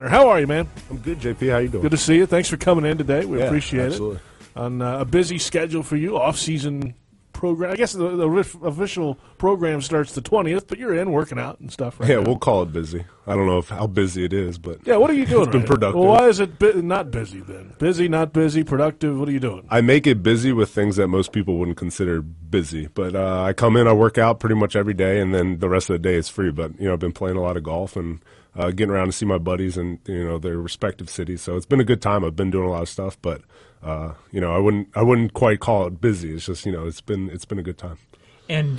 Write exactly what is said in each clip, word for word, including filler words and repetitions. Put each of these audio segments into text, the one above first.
How are you, man? I'm good, J P. How you doing? Good to see you. Thanks for coming in today. We yeah, appreciate absolutely. it. On uh, a busy schedule for you, off-season program. I guess the, the official program starts the twentieth, but you're in working out and stuff right Yeah, now. we'll call it busy. I don't know if how busy it is, but yeah, what are you doing? It's been right productive. Well, why is it bu- not busy then? Busy, not busy, productive. What are you doing? I make it busy with things that most people wouldn't consider busy. But uh, I come in, I work out pretty much every day, and then the rest of the day is free. But you know, I've been playing a lot of golf and uh, getting around to see my buddies in you know their respective cities. So it's been a good time. I've been doing a lot of stuff, but uh, you know, I wouldn't I wouldn't quite call it busy. It's just you know, it's been it's been a good time. And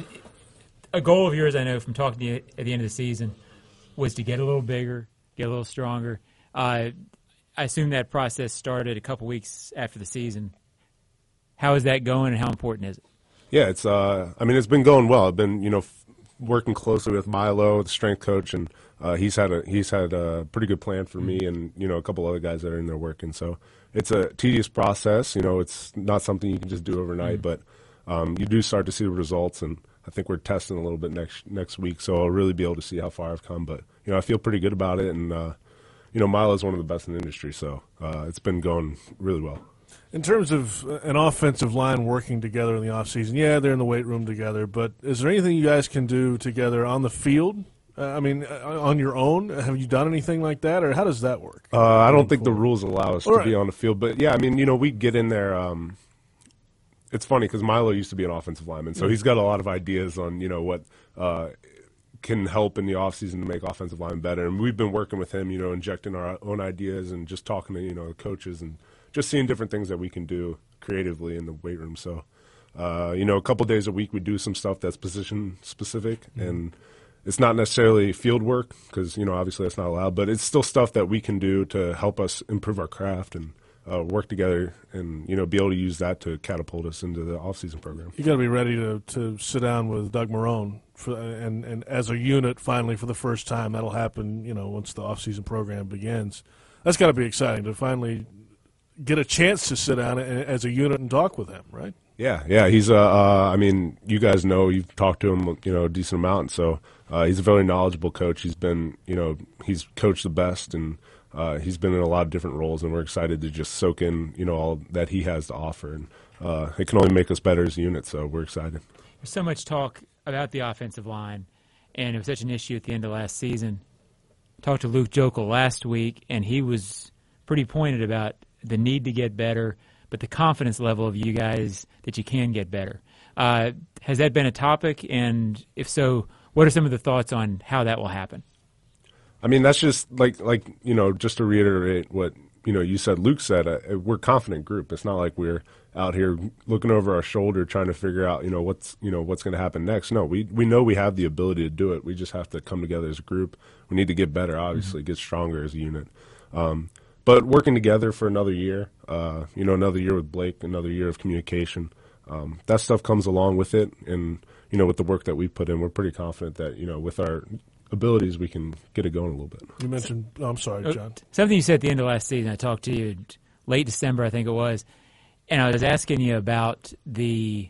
a goal of yours, I know from talking to you at the end of the season, was to get a little bigger, get a little stronger. Uh, I assume that process started a couple weeks after the season. How is that going, and how important is it? Yeah, it's. Uh, I mean, it's been going well. I've been, you know, f- working closely with Milo, the strength coach, and uh, he's had a he's had a pretty good plan for me, and you know, a couple other guys that are in there working. So it's a tedious process. You know, it's not something you can just do overnight, mm-hmm. but um, you do start to see the results, and I think we're testing a little bit next next week, so I'll really be able to see how far I've come. But you know, I feel pretty good about it, and uh, you know, Milo's one of the best in the industry, so uh, it's been going really well. In terms of an offensive line working together in the offseason, yeah, they're in the weight room together, but is there anything you guys can do together on the field? Uh, I mean, uh, on your own? Have you done anything like that, or how does that work? Uh, I don't think forward? the rules allow us All to right. be on the field, but yeah, I mean, you know, we get in there. Um, it's funny because Milo used to be an offensive lineman, so he's got a lot of ideas on, you know, what uh, can help in the offseason to make offensive line better. And we've been working with him, you know, injecting our own ideas and just talking to, you know, the coaches and just seeing different things that we can do creatively in the weight room. So, uh, you know, a couple days a week we do some stuff that's position specific, mm-hmm. and it's not necessarily field work because, you know, obviously that's not allowed, but it's still stuff that we can do to help us improve our craft and uh, work together and, you know, be able to use that to catapult us into the off-season program. You got to be ready to, to sit down with Doug Marrone for, and, and as a unit finally for the first time. That'll happen, you know, once the off-season program begins. That's got to be exciting to finally get a chance to sit down as a unit and talk with him, right? Yeah, yeah. He's a. Uh, I mean, you guys know you've talked to him, you know, a decent amount. So uh, he's a very knowledgeable coach. He's been, you know, he's coached the best, and uh, he's been in a lot of different roles. And we're excited to just soak in, you know, all that he has to offer. And uh, it can only make us better as a unit. So we're excited. There's so much talk about the offensive line, and it was such an issue at the end of last season. Talked to Luke Jokel last week, and he was pretty pointed about the need to get better, but the confidence level of you guys that you can get better. Uh, has that been a topic? And if so, what are some of the thoughts on how that will happen? I mean, that's just like, like you know, just to reiterate what, you know, you said, Luke said, uh, we're a confident group. It's not like we're out here looking over our shoulder trying to figure out, you know, what's, you know, what's going to happen next. No, we, we know we have the ability to do it. We just have to come together as a group. We need to get better, obviously, mm-hmm. get stronger as a unit. Um, But working together for another year, uh, you know, another year with Blake, another year of communication, um, that stuff comes along with it. And, you know, with the work that we put in, we're pretty confident that, you know, with our abilities, we can get it going a little bit. You mentioned, oh, I'm sorry, John. Something you said at the end of last season, I talked to you late December, I think it was, and I was asking you about the,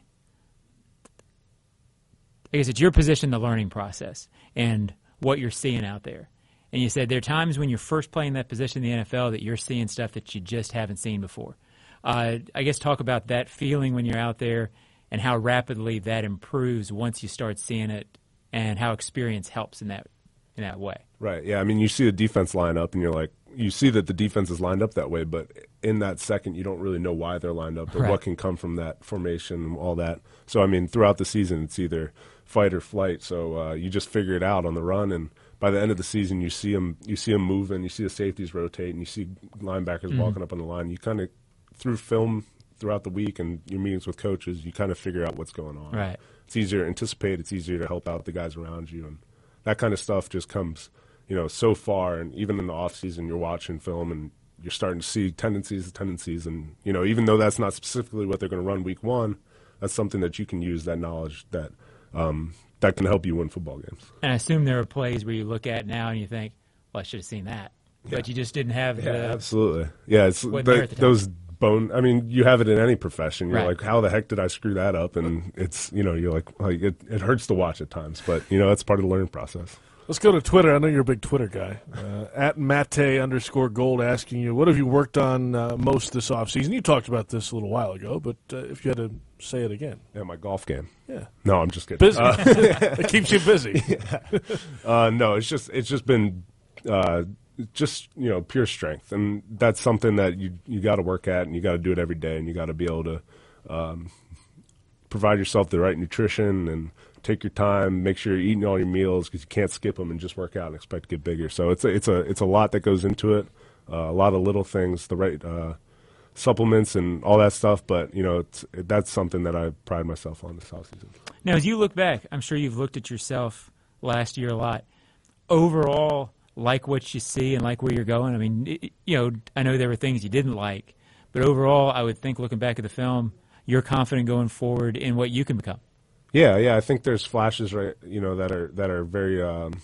I guess it's your position, the learning process, and what you're seeing out there. And you said there are times when you're first playing that position in the N F L that you're seeing stuff that you just haven't seen before. Uh, I guess talk about that feeling when you're out there and how rapidly that improves once you start seeing it, and how experience helps in that in that way. Right, yeah. I mean, you see the defense line up, and you're like, you see that the defense is lined up that way, but in that second, you don't really know why they're lined up or right. what can come from that formation and all that. So, I mean, throughout the season, it's either fight or flight. So uh, you just figure it out on the run, and by the end of the season, you see them, you see them moving, you see the safeties rotate, and you see linebackers mm-hmm. walking up on the line. You kind of, through film throughout the week and your meetings with coaches, you kind of figure out what's going on. Right. It's easier to anticipate. It's easier to help out the guys around you, and that kind of stuff just comes, you know, so far. And even in the off season, you're watching film and you're starting to see tendencies, tendencies, and you know, even though that's not specifically what they're going to run week one, that's something that you can use, that knowledge that. Um, that can help you win football games. And I assume there are plays where you look at now and you think, well, I should have seen that. Yeah. But you just didn't have yeah, the... absolutely. Yeah, it's the, those bone... I mean, you have it in any profession. You're right. like, how the heck did I screw that up? And it's, you know, you're like, like it, it hurts to watch at times. But, you know, that's part of the learning process. Let's go to Twitter. I know you're a big Twitter guy. Uh, at Mate underscore Gold asking you, what have you worked on uh, most this offseason? You talked about this a little while ago, but uh, if you had to say it again. Yeah, my golf game. Yeah. No, I'm just kidding. Busy. Uh, It keeps you busy. yeah. uh, no, it's just it's just been uh, just you know pure strength, and that's something that you you got to work at, and you got to do it every day, and you got to be able to um, provide yourself the right nutrition and take your time, make sure you're eating all your meals because you can't skip them and just work out and expect to get bigger. So it's a, it's a it's a lot that goes into it, uh, a lot of little things, the right uh, supplements and all that stuff. But you know, it's, it, that's something that I pride myself on this offseason. Now, as you look back, I'm sure you've looked at yourself last year a lot. Overall, like what you see and like where you're going. I mean, it, you know, I know there were things you didn't like, but overall, I would think looking back at the film, you're confident going forward in what you can become. Yeah, yeah, I think there's flashes, right? You know, that are that are very. Um,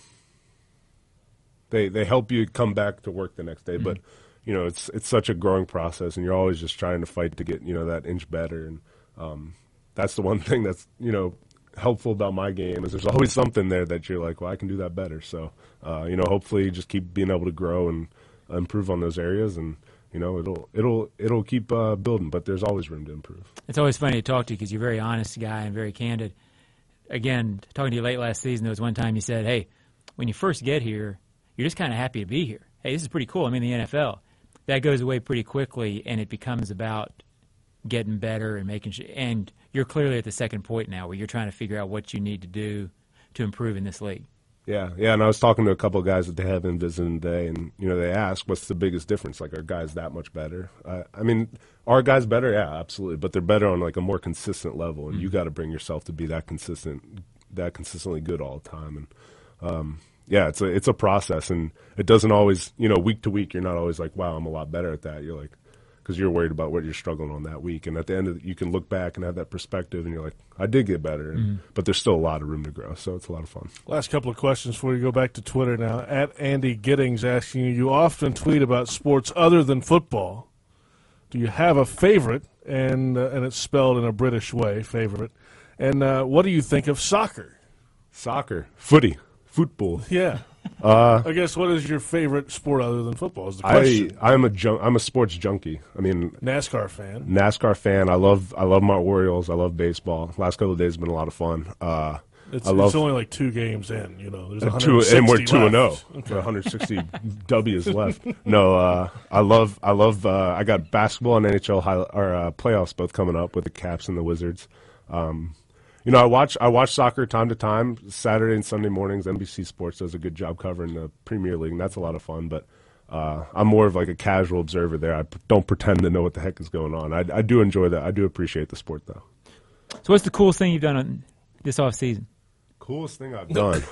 they they help you come back to work the next day, mm-hmm. but you know, it's it's such a growing process, and you're always just trying to fight to get you know that inch better, and um, that's the one thing that's you know helpful about my game is there's always something there that you're like, well, I can do that better. So uh, you know, hopefully, just keep being able to grow and improve on those areas, and you know, it'll it'll it'll keep uh, building, but there's always room to improve. It's always funny to talk to you because you're a very honest guy and very candid. Again, talking to you late last season, there was one time you said, hey, when you first get here, you're just kind of happy to be here. Hey, this is pretty cool. I'm in the N F L. That goes away pretty quickly, and it becomes about getting better and making sure. And you're clearly at the second point now where you're trying to figure out what you need to do to improve in this league. Yeah, yeah, and I was talking to a couple of guys that they have been visiting today, and you know they ask, "What's the biggest difference? Like, are guys that much better?" Uh, I mean, are guys better? Yeah, absolutely, but they're better on like a more consistent level, and mm-hmm. you got to bring yourself to be that consistent, that consistently good all the time. And um, yeah, it's a it's a process, and it doesn't always, you know, week to week, you're not always like, "Wow, I'm a lot better at that." You're like, because you're worried about what you're struggling on that week, and at the end of it, you can look back and have that perspective, and you're like, I did get better, and, mm-hmm. but there's still a lot of room to grow, so it's a lot of fun. Last couple of questions before we go back to Twitter now. At Andy Giddings asking you, you often tweet about sports other than football. Do you have a favorite, and uh, and it's spelled in a British way, favorite, and uh, what do you think of soccer? Soccer, footy, football. Yeah. Uh, I guess what is your favorite sport other than football is the question. I, I'm a jun- I'm a sports junkie. I mean, NASCAR fan. NASCAR fan. I love I love my Orioles. I love baseball. Last couple of days have been a lot of fun. Uh, it's, I love, it's only like two games in. You know, there's and, two, and we're two and zero. Okay. one hundred sixty W's left. No, uh, I love I love. Uh, I got basketball and N H L high, or uh, playoffs both coming up with the Caps and the Wizards. Um, You know, I watch I watch soccer time to time. Saturday and Sunday mornings, N B C Sports does a good job covering the Premier League, and that's a lot of fun. But uh, I'm more of like a casual observer there. I p- don't pretend to know what the heck is going on. I, I do enjoy that. I do appreciate the sport, though. So what's the coolest thing you've done on this offseason? Coolest thing I've done?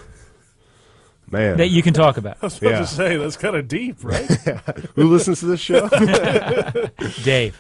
Man. That you can talk about. I was about yeah. to say, that's kind of deep, right? Who listens to this show? Dave.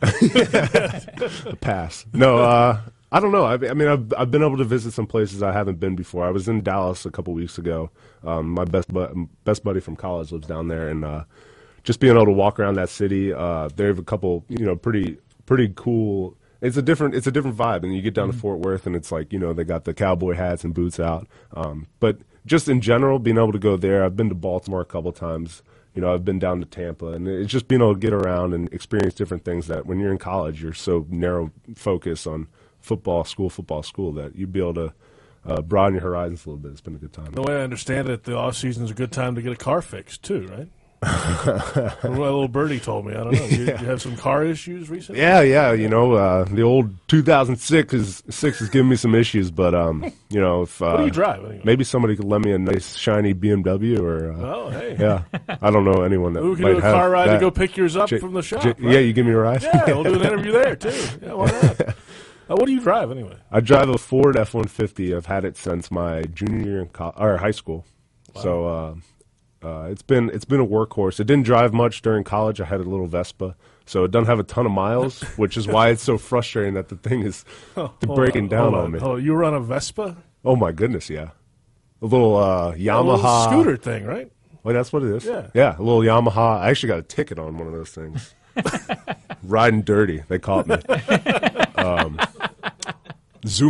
Pass. No, uh... I don't know. I, I mean, I've I've been able to visit some places I haven't been before. I was in Dallas a couple weeks ago. Um, my best bu- best buddy from college lives down there, and uh, just being able to walk around that city, uh, they have a couple, you know, pretty pretty cool. It's a different it's a different vibe, and you get down mm-hmm. to Fort Worth, and it's like, you know, they got the cowboy hats and boots out. Um, but just in general, being able to go there. I've been to Baltimore a couple times. You know, I've been down to Tampa, and it's just being able to get around and experience different things that when you're in college, you're so narrow focus on football, school, football, school, that you'd be able to uh, broaden your horizons a little bit. It's been a good time. The way I understand it, the off season is a good time to get a car fixed too, right? What my little birdie told me. I don't know. You, yeah. you have some car issues recently? Yeah, yeah. You know, uh, the old two thousand six is six is giving me some issues, but um, you know, if uh, what do you drive anyway? Maybe somebody could lend me a nice shiny B M W or uh, oh, hey, yeah. I don't know anyone that we can might do a have car ride that. to go pick yours up J- from the shop. J- right? Yeah, you give me a ride. Yeah, we'll do an interview there too. Yeah, why not? Uh, what do you drive anyway? I drive a Ford F one fifty. I've had it since my junior year in co- or high school. Wow. So uh, uh, it's been it's been a workhorse. It didn't drive much during college. I had a little Vespa, so it doesn't have a ton of miles, which is why it's so frustrating that the thing is oh, breaking on, down on, on me. Oh, you run a Vespa? Oh my goodness, yeah, a little uh, Yamaha a little scooter thing, right? Well, that's what it is. Yeah, yeah, a little Yamaha. I actually got a ticket on one of those things. Riding dirty, they caught me. Um, Zuma.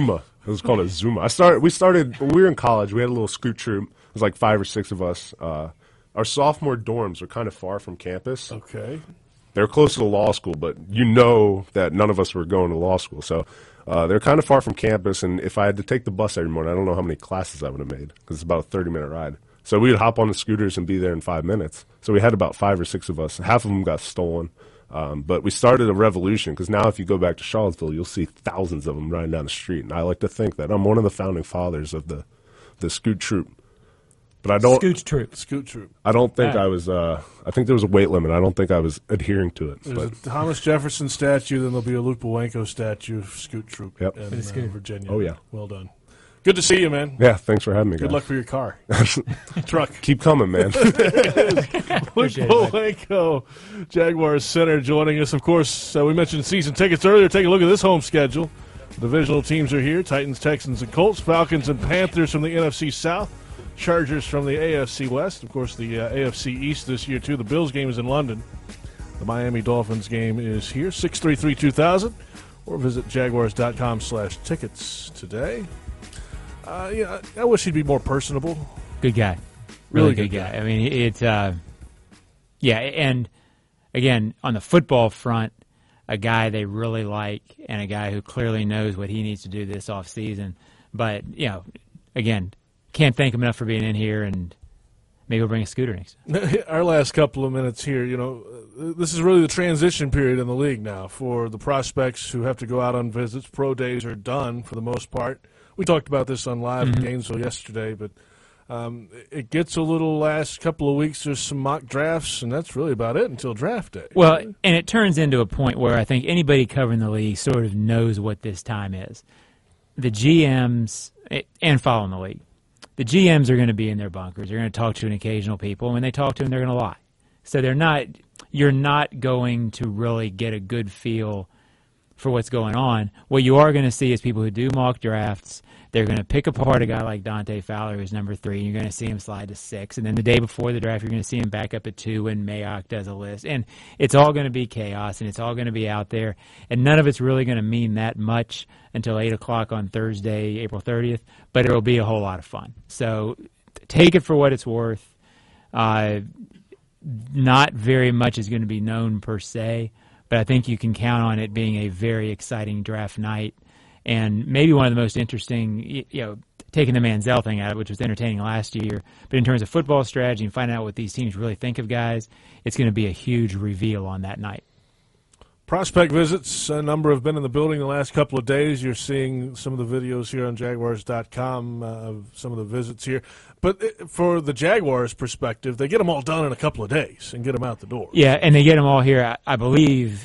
It was called a Zuma. I started. We started when we were in college. We had a little scoot troop. It was like five or six of us. Uh, our sophomore dorms were kind of far from campus. Okay. They were close to the law school, but you know that none of us were going to law school. So uh, they're kind of far from campus, and if I had to take the bus every morning, I don't know how many classes I would have made because it's about a thirty-minute ride. So we would hop on the scooters and be there in five minutes. So we had about five or six of us. Half of them got stolen. Um, but we started a revolution because now if you go back to Charlottesville, you'll see thousands of them riding down the street. And I like to think that I'm one of the founding fathers of the, the Scoot Troop. But I don't Scoot Troop. Scoot Troop. I don't think Yeah. I was uh, I think there was a weight limit. I don't think I was adhering to it. There's But a Thomas Jefferson statue, then there'll be a Luke Bowanko statue of Scoot Troop Yep. in For the uh, Scoot. Virginia. Oh, yeah. Well done. Good to see you, man. yeah, thanks for having me, guys. Good luck for your car. Truck. Keep coming, man. Luke Appreciate it, Bowanko, Jaguars center, joining us. Of course, uh, we mentioned season tickets earlier. Take a look at this home schedule. The divisional teams are here: Titans, Texans, and Colts, Falcons, and Panthers from the N F C South, Chargers from the A F C West. Of course, the uh, A F C East this year, too. The Bills game is in London. The Miami Dolphins game is here, six three three two thousand, or visit jaguars.com slash tickets today. Uh, yeah, I wish he'd be more personable. Good guy. Really, Really good, good guy. guy. I mean, it's, uh, yeah, and again, on the football front, a guy they really like and a guy who clearly knows what he needs to do this offseason. But, you know, again, can't thank him enough for being in here, and maybe we'll bring a scooter next time. Our last couple of minutes here, you know, uh, this is really the transition period in the league now for the prospects who have to go out on visits. Pro days are done for the most part. We talked about this on Live in Gainesville yesterday, but um, it gets a little last couple of weeks. There's some mock drafts, and that's really about it until draft day. Well, and it turns into a point where I think anybody covering the league sort of knows what this time is. The G Ms, and following the league, the G Ms are going to be in their bunkers. They're going to talk to an occasional people, and when they talk to them, they're going to lie. So they're not. You're not going to really get a good feel for what's going on. What you are going to see is people who do mock drafts. They're going to pick apart a guy like Dante Fowler, who's number three, and you're going to see him slide to six. And then the day before the draft, you're going to see him back up at two when Mayock does a list. And it's all going to be chaos, and it's all going to be out there. And none of it's really going to mean that much until eight o'clock on Thursday, April thirtieth. But it will be a whole lot of fun. So take it for what it's worth. Uh, not very much is going to be known per se, but I think you can count on it being a very exciting draft night. And maybe one of the most interesting, you know, taking the Manziel thing out of it, which was entertaining last year. But in terms of football strategy and finding out what these teams really think of guys, it's going to be a huge reveal on that night. Prospect visits, a number have been in the building the last couple of days. You're seeing some of the videos here on Jaguars dot com uh, of some of the visits here. But it, for the Jaguars' perspective, they get them all done in a couple of days and get them out the door. Yeah, and they get them all here, I, I believe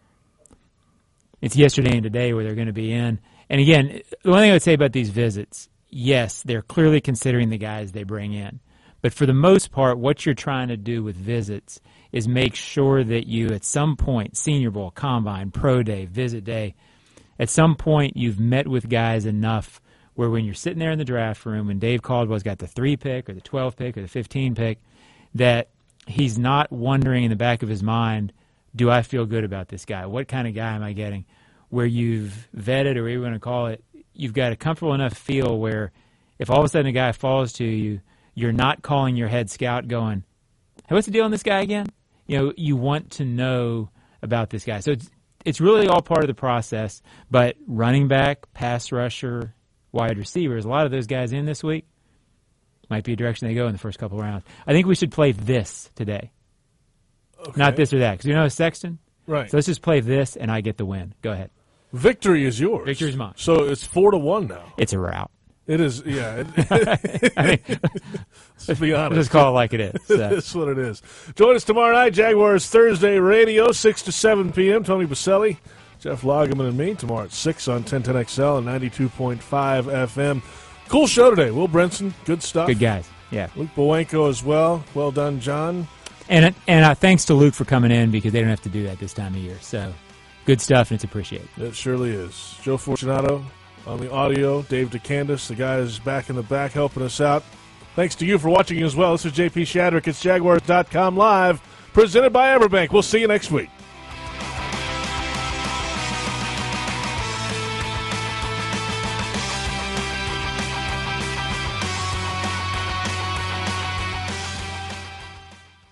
it's yesterday and today where they're going to be in. And again, the one thing I would say about these visits, yes, they're clearly considering the guys they bring in. But for the most part, what you're trying to do with visits is make sure that you, at some point, Senior Bowl, Combine, Pro Day, Visit Day, at some point you've met with guys enough where when you're sitting there in the draft room and Dave Caldwell's got the three pick or the twelve pick or the fifteen pick, that he's not wondering in the back of his mind, do I feel good about this guy? What kind of guy am I getting? Where you've vetted, or whatever you want to call it, you've got a comfortable enough feel where if all of a sudden a guy falls to you, you're not calling your head scout going, hey, what's the deal on this guy again? You know, you want to know about this guy. So it's, it's really all part of the process. But running back, pass rusher, wide receivers, a lot of those guys in this week might be a direction they go in the first couple of rounds. I think we should play this today. Okay. Not this or that. Because you know Sexton? Right. So let's just play this, and I get the win. Go ahead. Victory is yours. Victory is mine. So it's four to one now. It's a rout. It is, yeah. I mean, Let's be honest. Let's call it like it is. So. That's what it is. Join us tomorrow night, Jaguars Thursday Radio, six to seven p.m. Tony Baselli, Jeff Lageman, and me tomorrow at six on ten ten X L and ninety-two point five F M. Cool show today. Will Brinson, good stuff. Good guys. Yeah. Luke Bowanko as well. Well done, John. And and uh, thanks to Luke for coming in because they don't have to do that this time of year. So good stuff, and it's appreciated. It surely is. Joe Fortunato on the audio. Dave DeCandis, the guys back in the back helping us out. Thanks to you for watching as well. This is J P Shadrick. It's Jaguars dot com Live, presented by Everbank. We'll see you next week.